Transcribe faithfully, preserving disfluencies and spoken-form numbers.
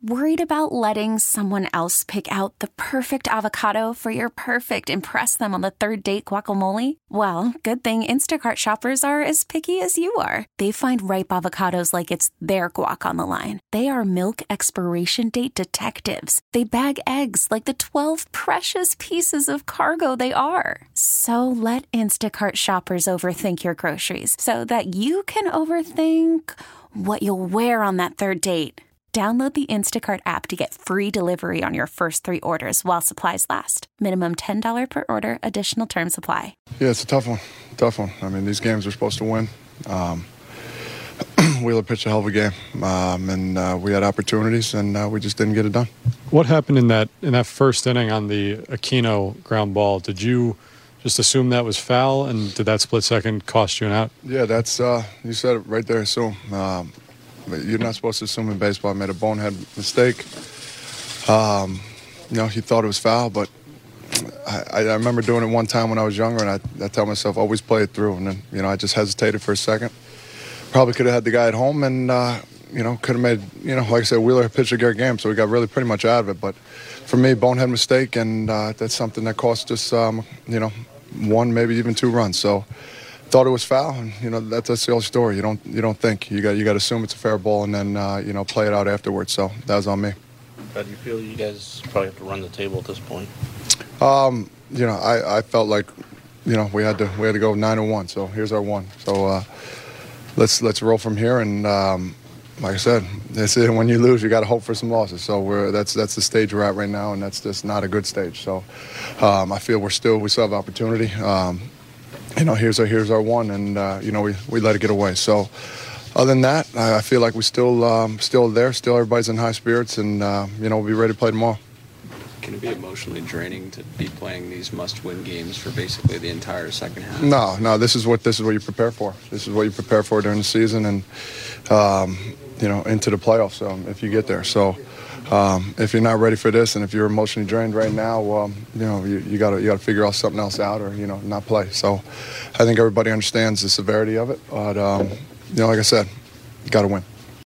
Worried about letting someone else pick out the perfect avocado for your perfect impress them on the third date guacamole? Well, good thing Instacart shoppers are as picky as you are. They find ripe avocados like it's their guac on the line. They are milk expiration date detectives. They bag eggs like the twelve precious pieces of cargo they are. So let Instacart shoppers overthink your groceries so that you can overthink what you'll wear on that third date. Download the Instacart app to get free delivery on your first three orders while supplies last. Minimum ten dollars per order. Additional terms apply. Yeah, it's a tough one. Tough one. I mean, these games we're supposed to win. Um, Wheeler pitched a hell of a game, um, and uh, we had opportunities, and uh, we just didn't get it done. What happened in that in that first inning on the Aquino ground ball? Did you just assume that was foul, and did that split second cost you an out? Yeah, that's uh, you said it right there. Assume. Um, You're not supposed to assume in baseball. I made a bonehead mistake. Um, you know, he thought it was foul, but I, I remember doing it one time when I was younger, and I, I tell myself, always play it through. And then, you know, I just hesitated for a second. Probably could have had the guy at home and, uh, you know, could have made, you know, like I said, Wheeler pitched a great game, so we got really pretty much out of it. But for me, bonehead mistake, and uh, that's something that cost us, um, you know, one, maybe even two runs. So thought it was foul, and you know that's, that's the old story. You don't you don't think you got you got to assume it's a fair ball and then uh, you know play it out afterwards. So that was on me. How do you feel you guys probably have to run the table at this point? Um, you know, I, I felt like you know we had to we had to go nine and one. So here's our one. So uh, let's let's roll from here. And um, like I said, it's, when you lose, you got to hope for some losses. So we're that's that's the stage we're at right now, and that's just not a good stage. So um, I feel we're still we still have opportunity. Um, You know, here's our here's our one, and uh, you know we, we let it get away. So, other than that, I, I feel like we still um, still there, still everybody's in high spirits, and uh, you know we'll be ready to play tomorrow. Can it be emotionally draining to be playing these must-win games for basically the entire second half? No, no. This is what this is what you prepare for. This is what you prepare for during the season, and um, you know into the playoffs. So if you get there, so. Um, if you're not ready for this, and if you're emotionally drained right now, um, you know you, you got to you got to figure out something else out, or you know not play. So, I think everybody understands the severity of it. But um, you know, like I said, you got to win.